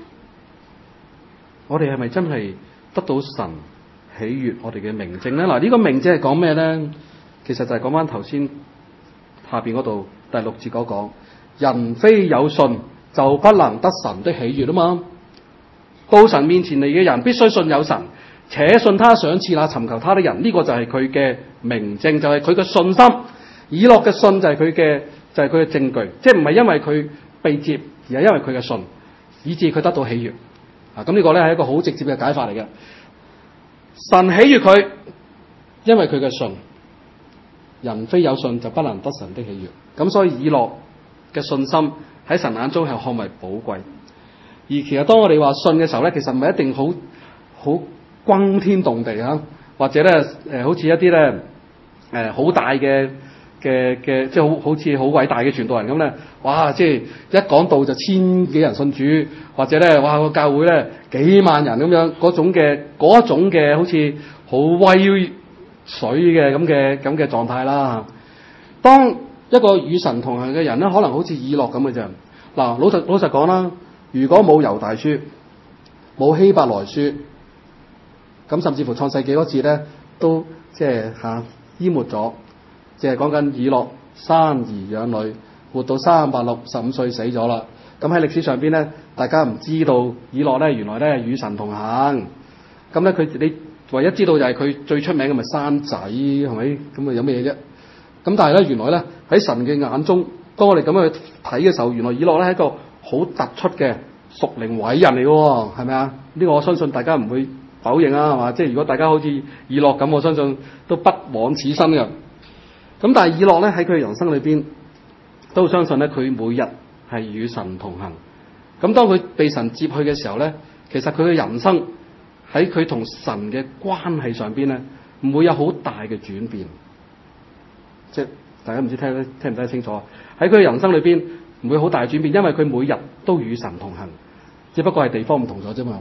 我哋係咪真係得到神喜悅我哋嘅明證咧？嗱，呢個明證係講咩咧？其實就係講翻頭先下邊嗰度第六節嗰講，人非有信就不能得神的喜悅啊嘛。到神面前嚟嘅人必須信有神，且信他賞賜那尋求他的人。呢、這個就係佢嘅明證，就係佢嘅信心。以諾嘅信就係佢嘅就係佢嘅證據，即係唔係因為佢被接，而係因為佢嘅信，以致佢得到喜悅。啊，咁呢個咧係一個好直接嘅解法嚟嘅。神喜悅佢，因為佢嘅信。人非有信就不能得神的喜悅。咁所以以諾嘅信心喺神眼中係看為寶貴。而其實當我哋話信嘅時候咧，其實唔係一定好好轟天動地啊，或者咧誒、呃、好似一啲咧誒好大嘅嘅嘅，即係好好似好偉大嘅傳道人咁咧，哇！即係一講道就千幾人信主，或者咧哇個教會咧幾萬人咁樣嗰種嘅嗰一種嘅好似好威水嘅咁嘅咁嘅狀態啦。當一個與神同行嘅人咧，可能好似以諾咁嘅啫。嗱，老實老實講啦。如果冇猶大書，冇希伯來書，咁甚至乎創世紀嗰節咧，都即係嚇淹沒咗，即係講緊以諾生兒養女，活到三百六十五歲死咗啦。咁喺歷史上邊咧，大家唔知道以諾咧原來咧與神同行。咁咧佢你唯一知道就係佢最出名嘅咪生仔係咪？咁啊有咩嘢啫？咁但係咧原來咧喺神嘅眼中，當我哋咁樣去睇嘅時候，原來以諾咧係一個好突出嘅屬靈偉人嚟嘅，係咪啊？呢個我相信大家唔會否認啊，係嘛？即係如果大家好似以諾咁，我相信都不枉此生嘅。咁但係以諾咧喺佢嘅人生裏邊，都相信咧佢每日係與神同行。咁當佢被神接去嘅時候咧，其實佢嘅人生喺佢同神嘅關係上邊咧，唔會有好大嘅轉變。即係大家唔知聽聽唔聽得清楚？喺佢嘅人生裏邊，唔會好大轉變，因為佢每日都與神同行，只不過係地方唔同咗啫嘛。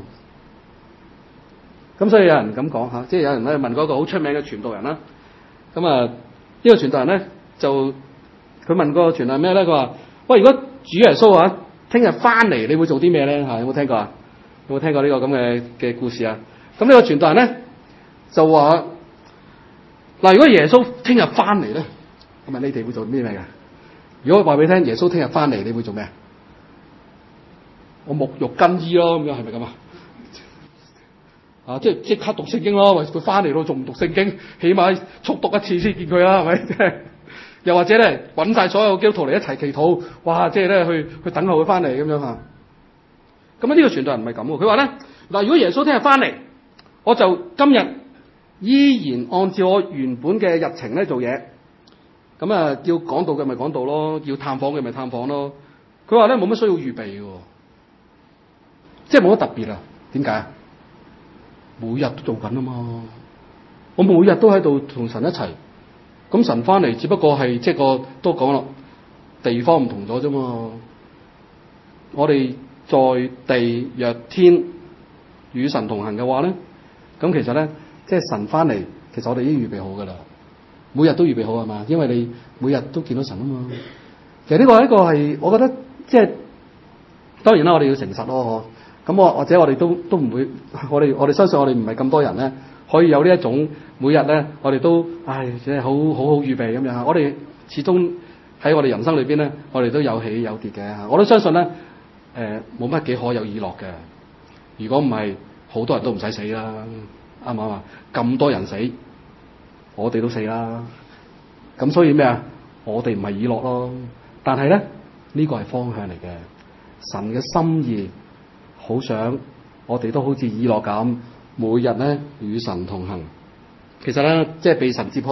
咁所以有人咁講嚇，即係有人咧問過一個好出名嘅傳道人啦。咁啊，呢個傳道人咧就佢問個傳道人咩咧？佢話：喂，如果主耶穌啊，聽日翻嚟，你會做啲咩咧？嚇，有冇聽過啊？有冇聽過呢個咁嘅嘅故事啊？咁呢個傳道人咧就話：嗱，如果耶穌聽日翻嚟咧，咁啊，你哋會做啲咩嘅？如果話俾你聽，耶穌聽日翻嚟，你會做咩？我沐浴更衣咯，咁樣係咪咁啊？啊，即係即刻讀聖經咯。喂，佢翻嚟咯，仲唔讀聖經？起碼速讀一次先見佢啦，係咪？又或者咧，揾晒所有基督徒嚟一齊祈禱，哇！即係咧去去等候佢翻嚟咁樣嚇。咁啊，呢個傳道人唔係咁喎。佢話咧，嗱，如果耶穌聽日翻嚟，我就今日依然按照我原本嘅日程咧做嘢。咁啊，叫講道嘅咪講道咯，要探訪嘅咪探訪咯。佢話咧冇乜需要預備嘅，即係冇乜特別啊。點解啊？每日都做緊啊嘛，我每日都喺度同神一齊。咁神翻嚟只不過係即係個都講咯，地方唔同咗啫嘛。我哋在地若天與神同行嘅話咧，咁其實咧即係神翻嚟，其實我哋已經預備好噶啦。每日都預備好係嘛？因為你每日都見到神啊嘛。其實呢個係一個係，我覺得即係當然啦，我哋要誠實咯，嗬。咁我或者我哋都都唔會，我哋我哋相信我哋唔係咁多人咧，可以有呢一種每日咧，我哋都唉，即係好好好預備咁樣。我哋始終喺我哋人生裏邊咧，我哋都有起有跌嘅。我都相信咧，誒冇乜幾可有以諾嘅。如果唔係，好多人都唔使死啦，啱唔啱啊？咁多人死。我哋都死啦，咁所以咩啊？我哋唔係以諾咯，但係咧呢個係方向嚟嘅，神嘅心意好想我哋都好似以諾咁，每日咧與神同行。其實咧，即係被神接去，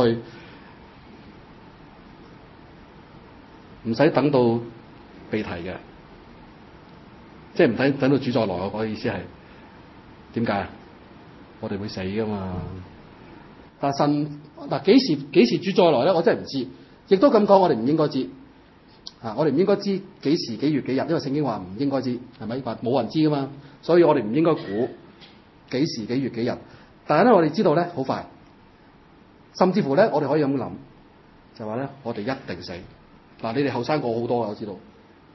唔使等到被提嘅，即係唔使等到主再來。我嘅意思係點解啊？我哋會死噶嘛。但神嗱幾時幾時主再來咧？我真係唔知，亦都咁講，我哋唔應該知啊！我哋唔應該知幾時幾月幾日，因為聖經話唔應該知，係咪？話冇人知噶嘛，所以我哋唔應該估幾時幾月幾日。但係咧，我哋知道咧，好快，甚至乎咧，我哋可以咁諗，就話咧，我哋一定死嗱。你哋後生過好多，我知道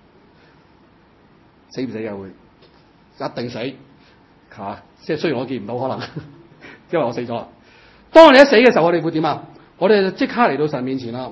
死唔死嘅會一定死嚇、啊，即係雖然我見唔到可能，因為我死咗。當我哋一死嘅時候，我哋會點啊？我哋就即刻嚟到神面前啦。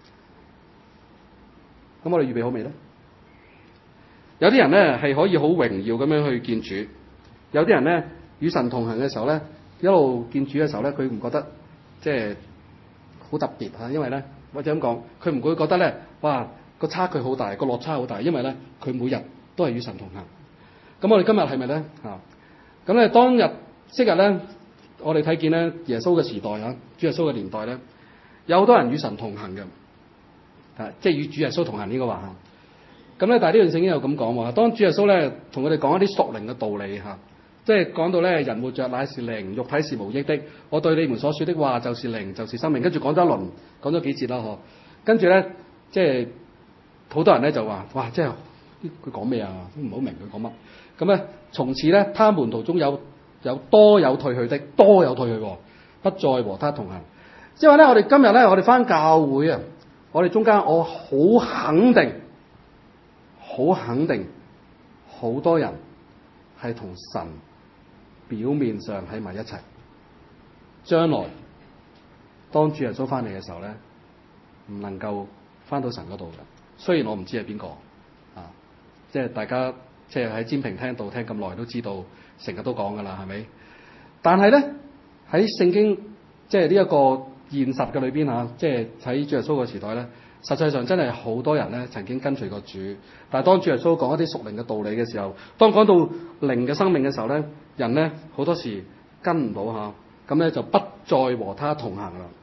咁我哋預備好未咧？有啲人咧係可以好榮耀咁樣去見主，有啲人咧與神同行嘅時候咧，一路見主嘅時候咧，佢唔覺得即係好特別嚇，因為咧或者咁講，佢唔會覺得咧，哇個差距好大，個落差好大，因為咧佢每日都係與神同行。咁我哋今日係咪咧嚇？咁咧當日昔日咧，我哋睇見咧耶穌嘅時代嚇，主耶穌嘅年代咧，有好多人與神同行嘅，啊即係與主耶穌同行呢個話嚇。咁咧，但係呢段聖經又咁講喎。當主耶穌咧同佢哋講一啲屬靈嘅道理嚇，即係講到咧人活着乃是靈，肉體是無益的。我對你們所說的話就是靈，就是生命。跟住講咗一輪，講咗幾節啦，嗬。跟住咧，即係好多人咧就話：哇，即係佢講咩啊？都唔好明佢講乜。咁咧，從此咧，他門徒中有有多有退去的，多有退去，不再和他同行。即係話咧，我哋今日咧，我哋返教會啊，我哋中間我好肯定。好肯定，好多人係同神表面上喺埋一齊。將來當主耶穌翻嚟嘅時候咧，唔能夠翻到神嗰度嘅。雖然我唔知係邊個啊，即係大家即係喺占平聽道聽咁耐都知道，成日都講噶啦，係咪？但係咧喺聖經即係呢一個現實嘅裏邊嚇，即係喺主耶穌嘅時代咧。實際上真係好多人咧曾經跟隨過主，但係當主耶穌講一啲屬靈嘅道理嘅時候，當講到靈嘅生命嘅時候咧，人咧好多時跟唔到嚇，咁咧就不再和他同行啦。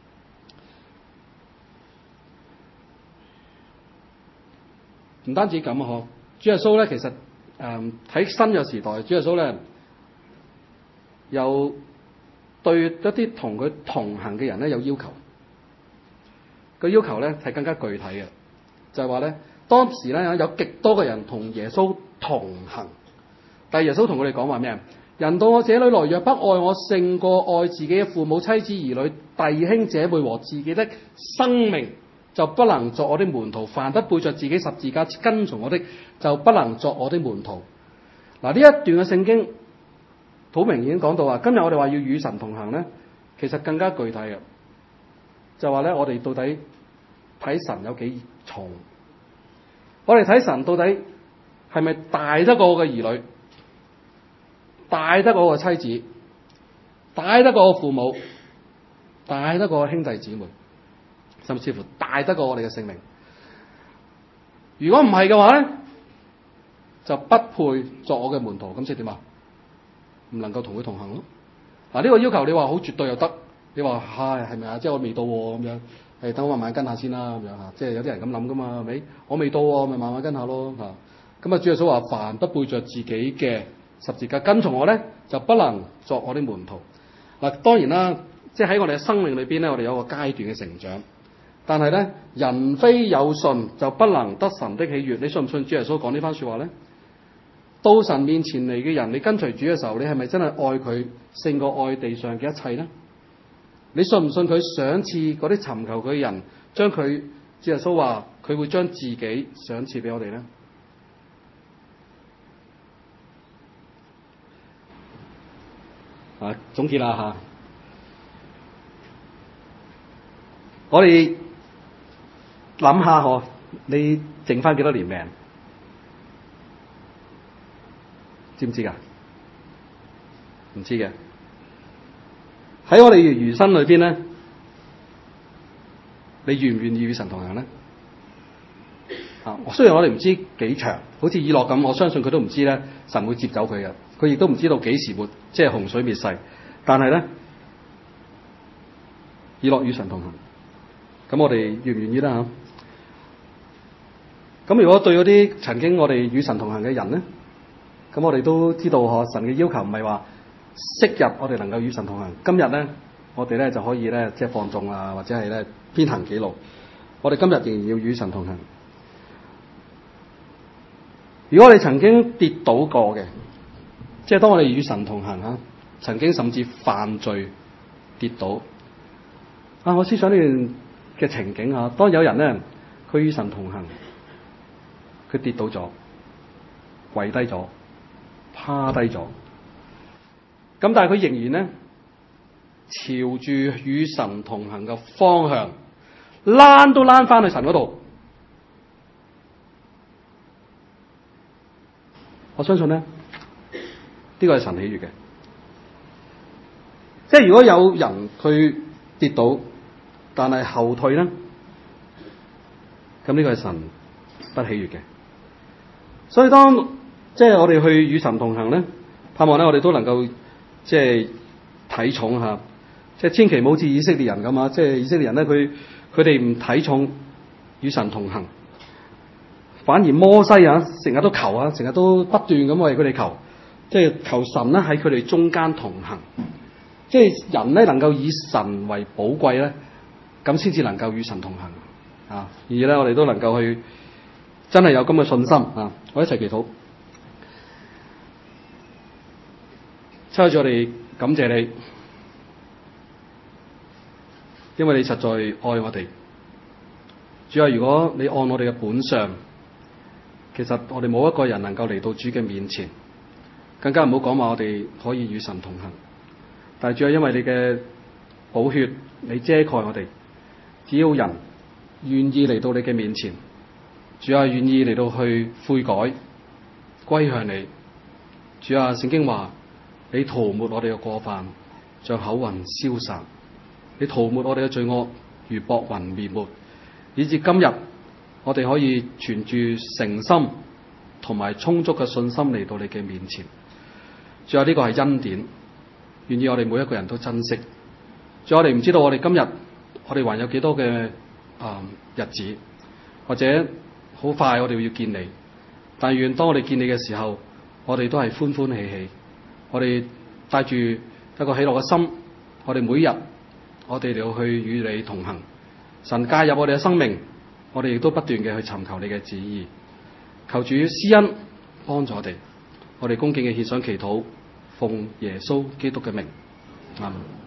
唔單止咁啊，嗬！主耶穌咧其實誒喺、呃、新嘅時代，主耶穌咧有對一啲同佢同行嘅人咧有要求。個要求咧係更加具體嘅，就係話咧當時咧有極多嘅人同耶穌同行，但係耶穌同佢哋講話咩啊？人到我這裏來，若不愛我勝過愛自己嘅父母、妻子、兒女、弟兄姐妹和自己的生命，就不能作我的門徒。凡不背着自己十字架跟從我的，就不能作我的門徒。嗱，呢一段嘅聖經好明顯講到話，今日我哋話要與神同行咧，其實更加具體嘅。就話咧，我哋到底睇神有幾重？我哋睇神到底係咪大得過我嘅兒女，大得過我嘅妻子，大得過我父母，大得過我兄弟姊妹，甚至乎大得過我哋嘅性命？如果唔係嘅話咧，就不配作我嘅門徒。咁即係點啊？唔能夠同佢同行咯。嗱，呢個要求你話好絕對又得。你話唉係咪啊？即係我未到喎咁樣，係等我慢慢跟下先啦咁樣嚇。即係有啲人咁諗噶嘛，係咪？我未到喎，咪慢慢跟下咯嚇。咁啊，主耶穌話：凡不背着自己嘅十字架跟從我咧，就不能作我啲門徒。嗱，當然啦，即係喺我哋嘅生命裏邊咧，我哋有個階段嘅成長。但係咧，人非有信就不能得神的喜悅。你信唔信主耶穌講呢番説話咧？到神面前嚟嘅人，你跟隨主嘅時候，你係咪真係愛佢勝過愛地上嘅一切咧？你信唔信佢賞賜嗰啲尋求佢嘅人，將佢，主耶穌話佢會將自己賞賜俾我哋咧？啊，總結啦嚇，我哋諗下嗬，你剩翻幾多年命？知唔知㗎？唔知嘅。喺我哋餘生裏邊咧，你願唔願意與神同行咧？啊，雖然我哋唔知幾長，好似以諾咁，我相信佢都唔知咧，神會接走佢嘅，佢亦都唔知道幾時會即係洪水滅世。但係咧，以諾與神同行，咁我哋願唔願意啦？嚇！咁如果對嗰啲曾經我哋與神同行嘅人咧，咁我哋都知道嗬，神嘅要求唔係話昔日我哋能夠與神同行，今日咧我哋咧就可以咧即係放縱啊，或者係咧偏行己路。我哋今日仍然要與神同行。如果你曾經跌倒過嘅，即係當我哋與神同行嚇，曾經甚至犯罪跌倒啊！我思想呢段嘅情景嚇，當有人咧佢與神同行，佢跌倒咗， 跪低咗，趴低咗。咁但係佢仍然咧朝住與神同行嘅方向，躝都躝翻去神嗰度。我相信咧，呢、這個係神喜悅嘅。即係如果有人佢跌倒，但係後退咧，咁呢個係神不喜悅嘅。所以當即係我哋去與神同行咧，盼望咧我哋都能夠即係睇重下，即係千祈唔好似以色列人咁啊！即係以色列人咧，佢佢哋唔睇重與神同行，反而摩西啊，成日都求啊，成日都不斷咁為佢哋求，即係求神咧喺佢哋中間同行。即係人咧能夠以神為寶貴咧，咁先至能夠與神同行啊！而咧我哋都能夠去真係有咁嘅信心啊！我一齊祈禱，親愛，我哋感謝你，因為你實在愛我哋。主啊，如果你按我哋嘅本相，其實我哋冇一個人能夠嚟到主嘅面前，更加唔好講話我哋可以與神同行。但係主啊，因為你嘅寶血，你遮蓋我哋，只要人願意嚟到你嘅面前，主啊，願意嚟到去悔改，歸向你。主啊，聖經話你塗抹我哋嘅過犯，像口雲消散；你塗抹我哋嘅罪惡，如薄雲滅沒。以至今日，我哋可以存住誠心同埋充足嘅信心嚟到你嘅面前。主啊，呢個係恩典。願意我哋每一個人都珍惜。仲有我哋唔知道我哋今日我哋還有幾多嘅啊、嗯、日子，或者好快我哋要見你。但願當我哋見你嘅時候，我哋都係歡歡喜喜，我哋帶住一個喜樂嘅心，我哋每日我哋要去與你同行。神介入我哋嘅生命，我哋亦都不斷嘅去尋求你嘅旨意。求主施恩幫助我哋，我哋恭敬嘅獻上祈禱。奉耶穌基督嘅名，阿們。